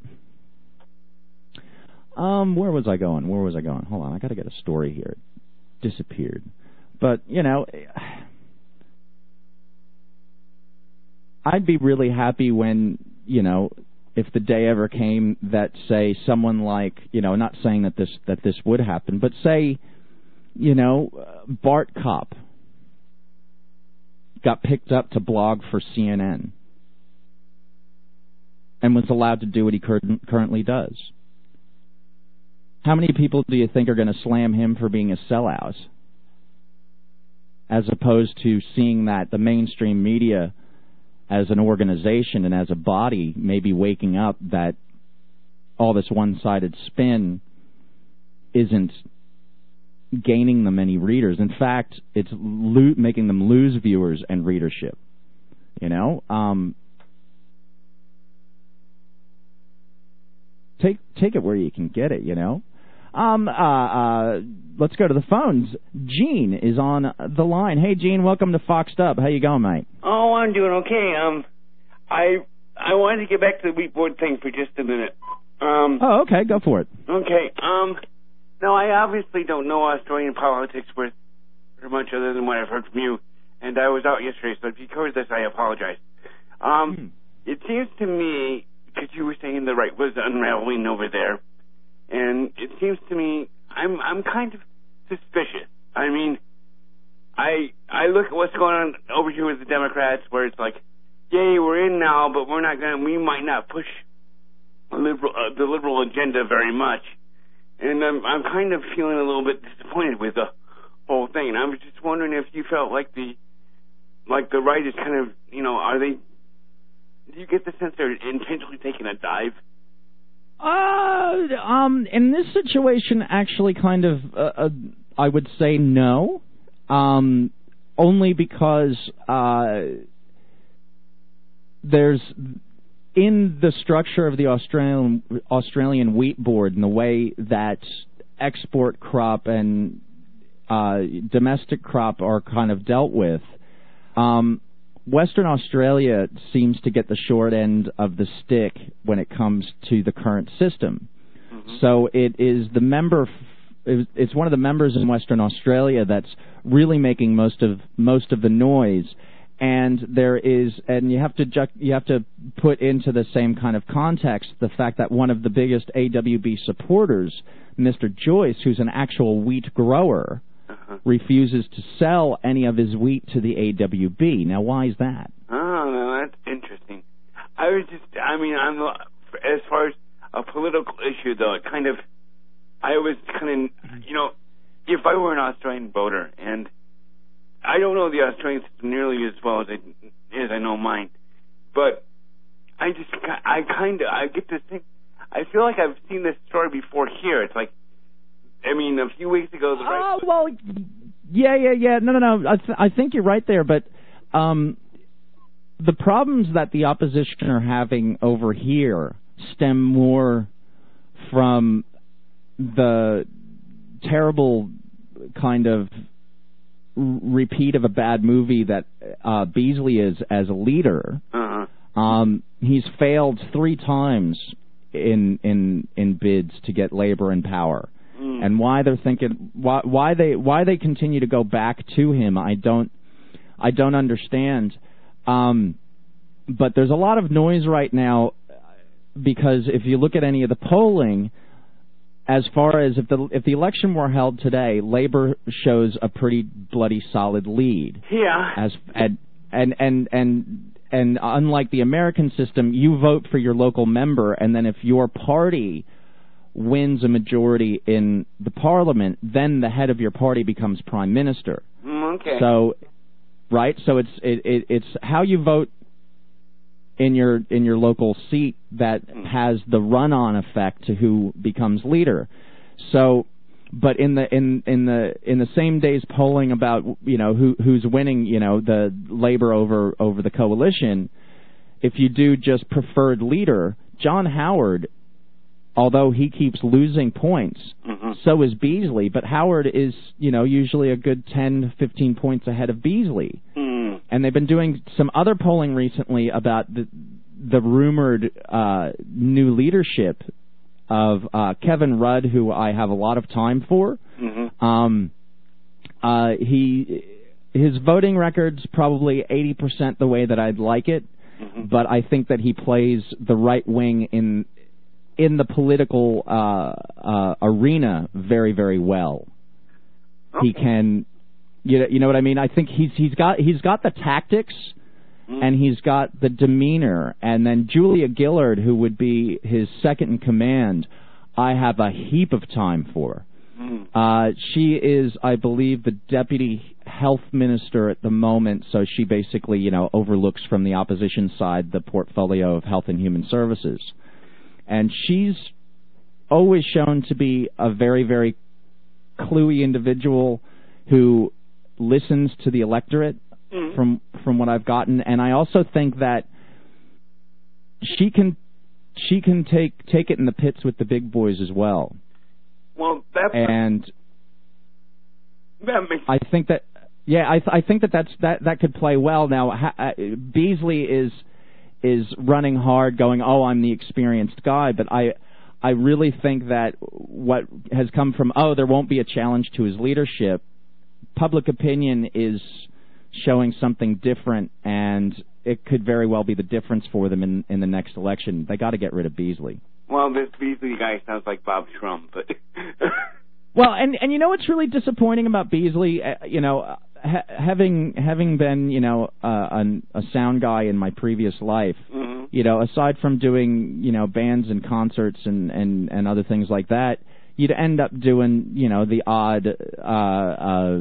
um, where was I going? Where was I going? Hold on, I got to get a story here. It disappeared. But, you know, I'd be really happy when, you know, if the day ever came that, say, someone like, you know, not saying that this that this would happen, but say, you know, Bart Kopp got picked up to blog for C N N and was allowed to do what he cur- currently does. How many people do you think are going to slam him for being a sellout, as opposed to seeing that the mainstream media as an organization and as a body maybe waking up that all this one-sided spin isn't gaining them any readers. In fact, it's lo- making them lose viewers and readership. You know? Um, take take it where you can get it, you know? Um, uh, uh, let's go to the phones. Gene is on the line. Hey, Gene, welcome to Foxed Up. How you going, mate? Oh, I'm doing okay. Um, I I wanted to get back to the wheat board thing for just a minute. Um, oh, okay, go for it. Okay. Um, no, I obviously don't know Australian politics worth very much other than what I've heard from you, and I was out yesterday, so if you covered this, I apologize. Um, hmm. It seems to me, because you were saying the right was unraveling over there, and it seems to me I'm I'm kind of suspicious. I mean, I I look at what's going on over here with the Democrats, where it's like, yay, we're in now, but we're not going. We might not push liberal, uh, the liberal agenda very much, and I'm I'm kind of feeling a little bit disappointed with the whole thing. And I was just wondering if you felt like the like the right is kind of, you know, are they? Do you get the sense they're intentionally taking a dive? Uh, um, in this situation, actually, kind of, uh, uh, I would say no. Um, only because uh, there's, in the structure of the Australian Australian wheat board and the way that export crop and uh, domestic crop are kind of dealt with, um, Western Australia seems to get the short end of the stick when it comes to the current system. Mm-hmm. So it is the member, it's one of the members in Western Australia that's really making most of most of the noise. And there is, and you have to ju- you have to put into the same kind of context the fact that one of the biggest A W B supporters, Mister Joyce, who's an actual wheat grower, uh-huh. refuses to sell any of his wheat to the A W B. Now, why is that? Oh, no, that's interesting. I was just, I mean, I'm as far as a political issue, though, it kind of, I was kind of, you know, if I were an Australian voter, and I don't know the Australian system nearly as well as I, as I know mine, but I just, I kind of, I get this thing, I feel like I've seen this story before here. It's like, I mean, a few weeks ago, the right... Oh, well, yeah, yeah, yeah. No, no, no. I, th- I think you're right there, but um, the problems that the opposition are having over here stem more from the terrible kind of repeat of a bad movie that uh, Beasley is as a leader. Uh-huh. Um, he's failed three times in in in bids to get labor in power, mm. and why they're thinking why why they why they continue to go back to him, I don't I don't understand. Um, but there's a lot of noise right now because if you look at any of the polling, as far as if the if the election were held today, Labor shows a pretty bloody solid lead. Yeah. As and and and and, and unlike the American system, you vote for your local member, and then if your party wins a majority in the parliament, then the head of your party becomes prime minister. Mm, okay. So, right. So it's it, it it's how you vote in your in your local seat that has the run-on effect to who becomes leader. So, but in the in in the in the same day's polling about you know who who's winning you know the Labor over over the coalition, if you do just preferred leader, John Howard, although he keeps losing points, mm-hmm. so is Beasley. But Howard is you know usually a good ten, fifteen points ahead of Beasley. Mm. And they've been doing some other polling recently about the the rumored uh, new leadership of uh, Kevin Rudd, who I have a lot of time for. Mm-hmm. Um, uh, he his voting record's probably eighty percent the way that I'd like it, mm-hmm. but I think that he plays the right wing in in the political uh, uh, arena very, very well. Okay. He can. You, you know what I mean? I think he's he's got he's got the tactics, mm. and he's got the demeanor. And then Julia Gillard, who would be his second in command, I have a heap of time for. Mm. Uh, she is, I believe, the deputy health minister at the moment. So she basically, you know, overlooks from the opposition side the portfolio of health and human services, and she's always shown to be a very, very cluey individual who listens to the electorate mm. from from what I've gotten, and I also think that she can she can take take it in the pits with the big boys as well. Well, that's and that makes I think that yeah I th- I think that that's that that could play well. Now ha- uh, Beasley is is running hard, going, oh, I'm the experienced guy, but I I really think that what has come from oh there won't be a challenge to his leadership. Public opinion is showing something different, and it could very well be the difference for them in, in the next election. They got to get rid of Beasley. Well, this Beasley guy sounds like Bob Trump, but well, and and you know what's really disappointing about Beasley? Uh, you know, ha- having having been you know uh, an, a sound guy in my previous life, mm-hmm. you know, aside from doing you know bands and concerts and, and, and other things like that, you'd end up doing you know the odd. Uh, uh,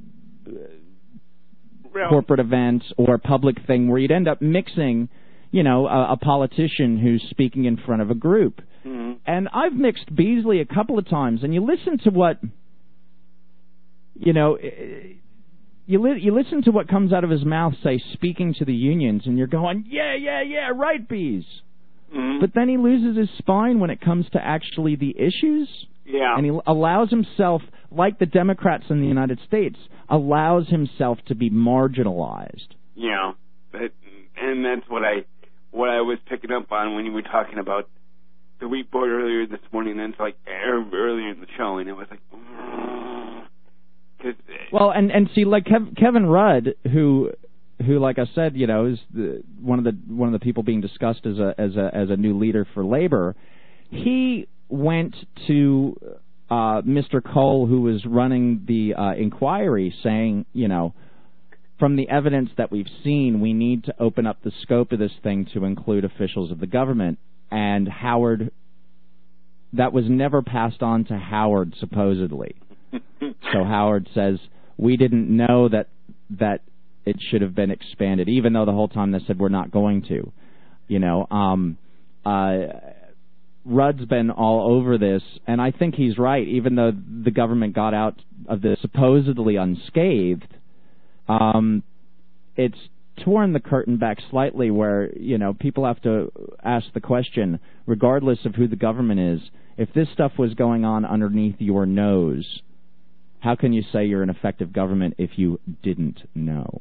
corporate events or public thing where you'd end up mixing, you know, a, a politician who's speaking in front of a group. Mm-hmm. And I've mixed Beasley a couple of times, and you listen to what, you know, you li- you listen to what comes out of his mouth, say, speaking to the unions, and you're going, yeah, yeah, yeah, right, Bees. Mm-hmm. But then he loses his spine when it comes to actually the issues. Yeah. And he allows himself, like the Democrats in the United States, allows himself to be marginalized. Yeah. But, and that's what I what I was picking up on when you were talking about the wheat board earlier this morning, and it's like earlier in the show, and it was like... Cause, well, and, and see, like Kev, Kevin Rudd, who... who, like I said, you know, is the, one of the one of the people being discussed as a as a as a new leader for Labor. He went to uh, Mister Cole, who was running the uh, inquiry, saying, you know, from the evidence that we've seen, we need to open up the scope of this thing to include officials of the government. And Howard, that was never passed on to Howard, supposedly. So Howard says, we didn't know that that. it should have been expanded, even though the whole time they said we're not going to. You know, um, uh, Rudd's been all over this, and I think he's right, even though the government got out of this supposedly unscathed. Um, it's torn the curtain back slightly where, you know, people have to ask the question, regardless of who the government is, if this stuff was going on underneath your nose, how can you say you're an effective government if you didn't know?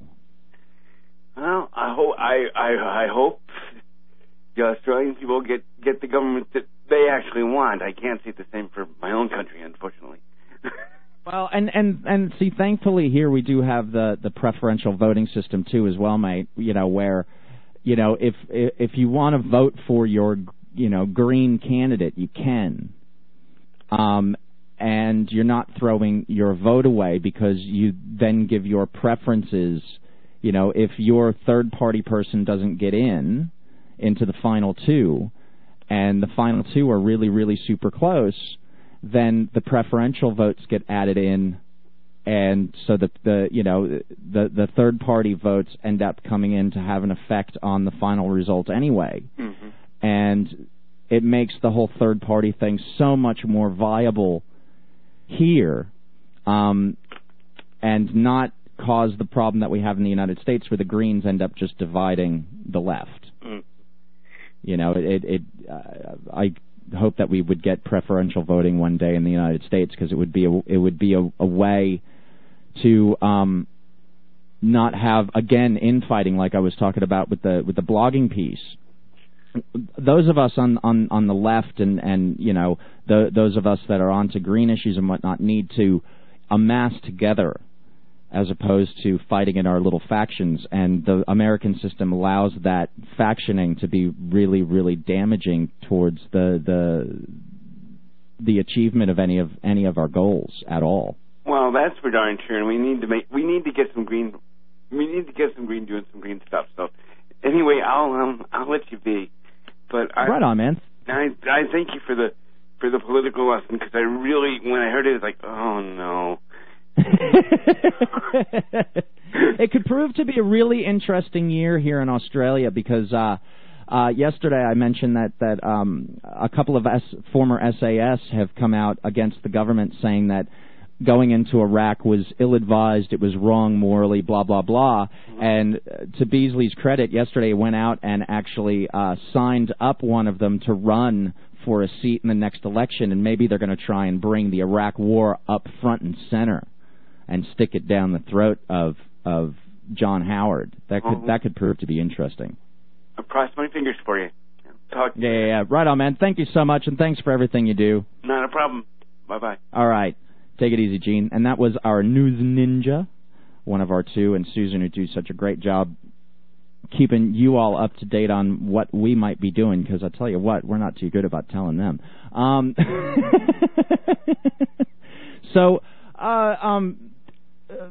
Well, I hope I, I, I hope the Australian people get, get the government that they actually want. I can't say the same for my own country, unfortunately. Well, and, and, and see, thankfully here we do have the, the preferential voting system too as well, mate, you know, where, you know, if, if you want to vote for your, you know, green candidate, you can. Um, and you're not throwing your vote away because you then give your preferences. You know, if your third-party person doesn't get in into the final two, and the final two are really, really super close, then the preferential votes get added in, and so the, the you know the the third-party votes end up coming in to have an effect on the final result anyway. Mm-hmm. And it makes the whole third-party thing so much more viable here, um, and not cause the problem that we have in the United States where the Greens end up just dividing the left. Mm. You know, it, it uh, I hope that we would get preferential voting one day in the United States because it would be a, it would be a, a way to um, not have, again, infighting like I was talking about with the with the blogging piece. Those of us on, on, on the left and, and you know, the, those of us that are onto green issues and whatnot need to amass together as opposed to fighting in our little factions. And the American system allows that factioning to be really, really damaging towards the the the achievement of any of any of our goals at all. Well, that's for darn sure, and we need to make we need to get some green. We need to get some green doing some green stuff. So, anyway, I'll um, I'll let you be. But I, right on, man. I I thank you for the for the political lesson because I really, when I heard it, it was like, oh no. It could prove to be a really interesting year here in Australia because uh, uh, yesterday I mentioned that that um, a couple of S, former S A S have come out against the government saying that going into Iraq was ill-advised, it was wrong morally, blah, blah, blah. And to Beasley's credit, yesterday he went out and actually uh, signed up one of them to run for a seat in the next election, and maybe they're going to try and bring the Iraq war up front and center and stick it down the throat of of John Howard. That could uh-huh. that could prove to be interesting. I cross my fingers for you. Talk to yeah, yeah, yeah. Right on, man. Thank you so much, and thanks for everything you do. Not a problem. Bye-bye. All right. Take it easy, Gene. And that was our news ninja, one of our two, and Susan, who do such a great job keeping you all up to date on what we might be doing, because I tell you what, we're not too good about telling them. Um, so, uh, um, uh,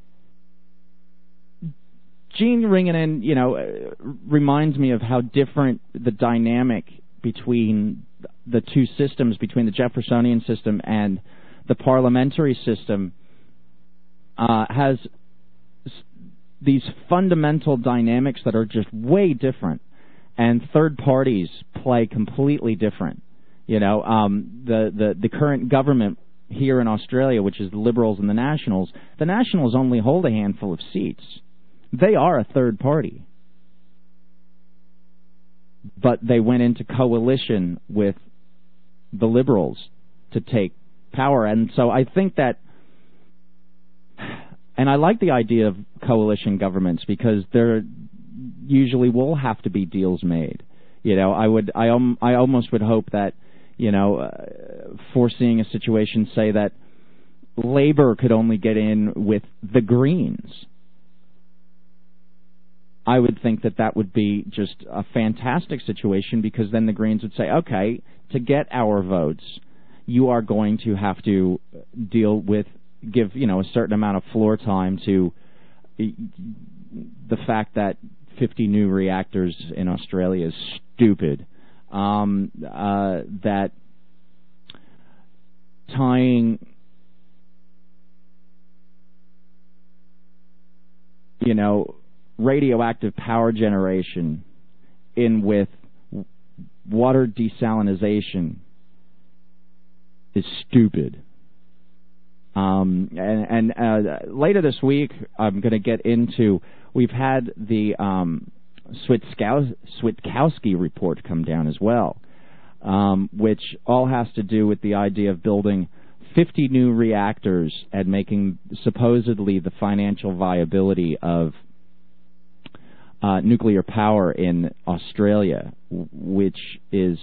Gene ringing in, you know, uh, reminds me of how different the dynamic between the two systems, between the Jeffersonian system and the parliamentary system, uh, has these fundamental dynamics that are just way different, and third parties play completely different. You know, um, the, the, the current government here in Australia, which is the Liberals and the Nationals, the Nationals only hold a handful of seats. They are a third party. But they went into coalition with the Liberals to take power. And so I think that, and I like the idea of coalition governments because there usually will have to be deals made. You know, I would, I, um, I almost would hope that, you know, uh, foreseeing a situation, say that Labor could only get in with the Greens. I would think that that would be just a fantastic situation because then the Greens would say, okay, to get our votes, you are going to have to deal with, give, you know, a certain amount of floor time to the fact that fifty new reactors in Australia is stupid. Um, uh, that tying, you know, radioactive power generation in with water desalination is stupid. Um, and and uh, later this week, I'm going to get into, we've had the um, Switkowski, Switkowski report come down as well, um, which all has to do with the idea of building fifty new reactors and making supposedly the financial viability of uh, nuclear power in Australia, which is,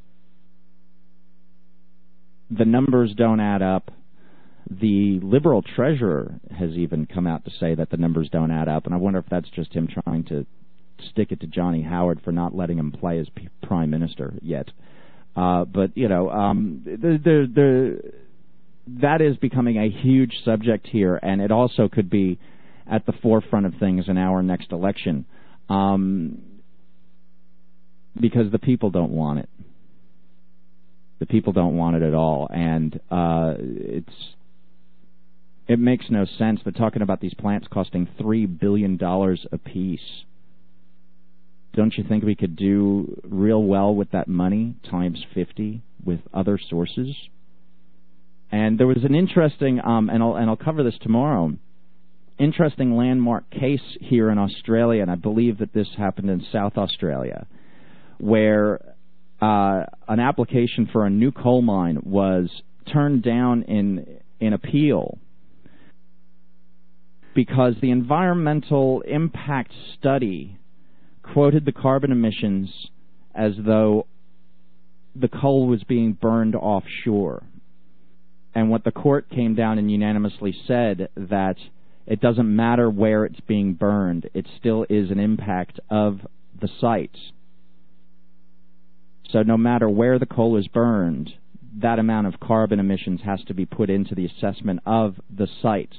the numbers don't add up. The Liberal treasurer has even come out to say that the numbers don't add up, and I wonder if that's just him trying to stick it to Johnny Howard for not letting him play as P- prime minister yet. Uh, but, you know, um, the, the, the, that is becoming a huge subject here, and it also could be at the forefront of things in our next election, um, because the people don't want it. The people don't want it at all, and uh, it's it makes no sense. They're talking about these plants costing three billion dollars apiece. Don't you think we could do real well with that money times fifty with other sources? And there was an interesting, um, and I'll and I'll cover this tomorrow, interesting landmark case here in Australia, and I believe that this happened in South Australia, where uh, an application for a new coal mine was turned down in in appeal because the environmental impact study quoted the carbon emissions as though the coal was being burned offshore. And what the court came down and unanimously said, that it doesn't matter where it's being burned, it still is an impact of the site. So no matter where the coal is burned, that amount of carbon emissions has to be put into the assessment of the site.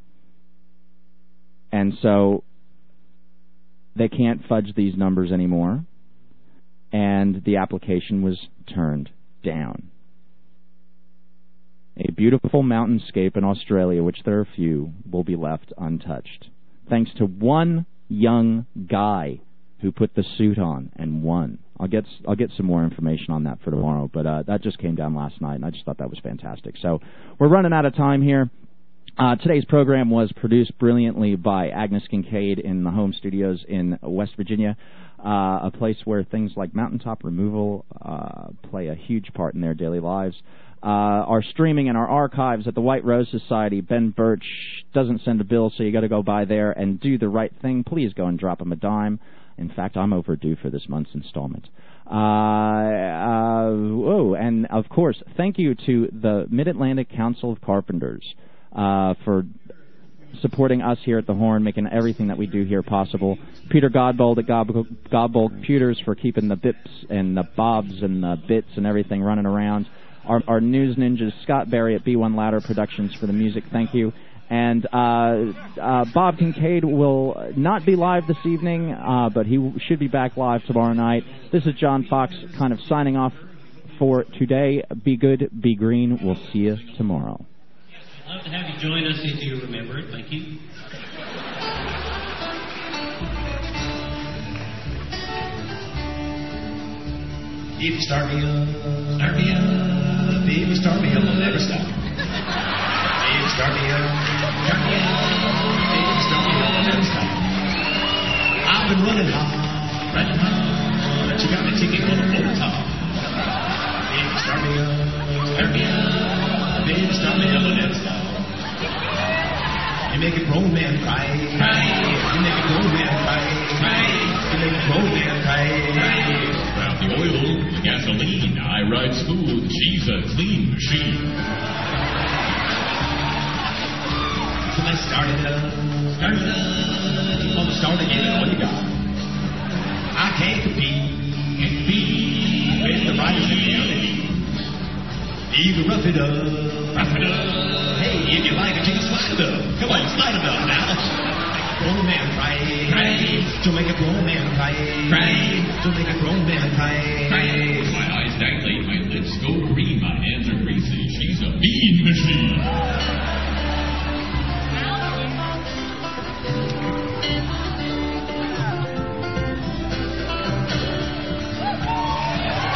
And so they can't fudge these numbers anymore, and the application was turned down. A beautiful mountainscape in Australia, which there are few, will be left untouched, thanks to one young guy who put the suit on and won. I'll get I'll get some more information on that for tomorrow, but uh, that just came down last night, and I just thought that was fantastic. So we're running out of time here. Uh, today's program was produced brilliantly by Agnes Kincaid in the home studios in West Virginia, uh, a place where things like mountaintop removal uh, play a huge part in their daily lives. Uh, our streaming and our archives at the White Rose Society. Ben Birch doesn't send a bill, so you got to go by there and do the right thing. Please go and drop him a dime. In fact, I'm overdue for this month's installment. Uh, uh, oh, and of course, thank you to the Mid-Atlantic Council of Carpenters uh, for supporting us here at the Horn, making everything that we do here possible. Peter Godbold at God- Godbold Computers for keeping the bips and the bobs and the bits and everything running around. Our, our news ninjas, Scott Berry at B one Louder Productions for the music. Thank you. And uh, uh, Bob Kincaid will not be live this evening, uh, but he should be back live tomorrow night. This is John Fox kind of signing off for today. Be good, be green. We'll see you tomorrow. I'd love to have you join us if you remember it. Thank you. If you start me up, start me up, baby, start me up, I'll never stop. Baby, start me up, start me up, baby, start me up, I'll never stop. I've been running hard, running hard, but you got me ticking on the floor top. Baby, start me up, start me up, baby, start me up, I'll never stop. You make a grown man cry, cry. You make a grown man cry, cry. You make a grown man cry, cry. Well, the oil, the gasoline, I ride smooth. She's a clean machine. So I started up, started up. On the start again, what you got? I can't compete, can't compete with the riders in the alley. Either rough it up, rough it up. Hey, if you like it, you can slide it up. Come on, slide it up now. Grown man cry, cry. To make a grown man cry, cry. To make a grown man cry, cry. My eyes dilate, my lips go green, my hands are greasy. She's a mean machine.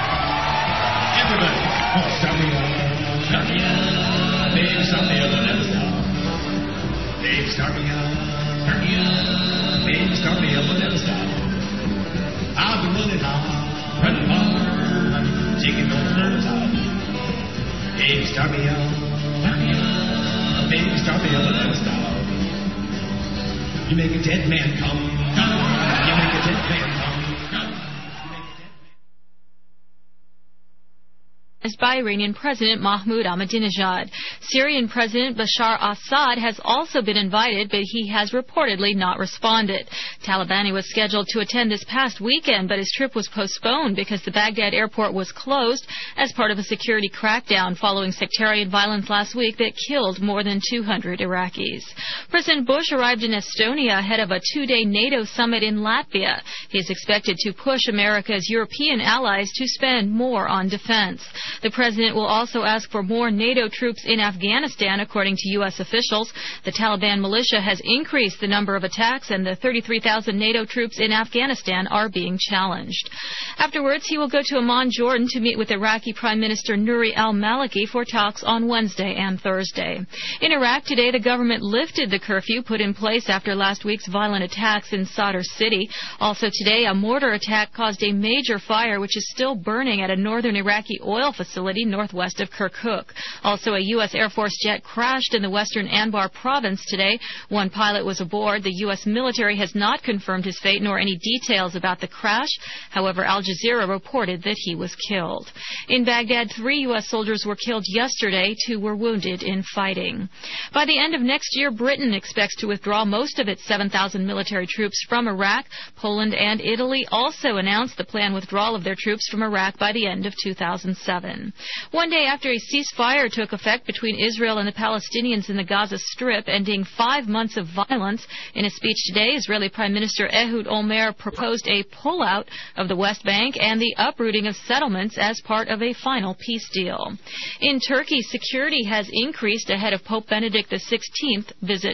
Everybody, oh, start me up, start me up, baby, start me up, and Baby, start me up. Start me up. Baby, start me up and never stop. You make a dead man come. Come. You make a dead man come. By Iranian President Mahmoud Ahmadinejad. Syrian President Bashar Assad has also been invited, but he has reportedly not responded. Talabani was scheduled to attend this past weekend, but his trip was postponed because the Baghdad airport was closed as part of a security crackdown following sectarian violence last week that killed more than two hundred Iraqis. President Bush arrived in Estonia ahead of a two-day NATO summit in Latvia. He is expected to push America's European allies to spend more on defense. The president will also ask for more NATO troops in Afghanistan, according to U S officials. The Taliban militia has increased the number of attacks, and the thirty-three thousand NATO troops in Afghanistan are being challenged. Afterwards, he will go to Amman, Jordan, to meet with Iraqi Prime Minister Nouri al-Maliki for talks on Wednesday and Thursday. In Iraq today, the government lifted the curfew put in place after last week's violent attacks in Sadr City. Also today, a mortar attack caused a major fire, which is still burning at a northern Iraqi oil facility northwest of Kirkuk. Also, a U S Air Force jet crashed in the western Anbar province today. One pilot was aboard. The U S military has not confirmed his fate nor any details about the crash. However, Al Jazeera reported that he was killed. In Baghdad, three U S soldiers were killed yesterday. Two were wounded in fighting. By the end of next year, Britain expects to withdraw most of its seven thousand military troops from Iraq. Poland and Italy also announced the planned withdrawal of their troops from Iraq by the end of two thousand seven. One day after a ceasefire took effect between Israel and the Palestinians in the Gaza Strip, ending five months of violence, in a speech today, Israeli Prime Minister Ehud Olmert proposed a pullout of the West Bank and the uprooting of settlements as part of a final peace deal. In Turkey, security has increased ahead of Pope Benedict the sixteenth visit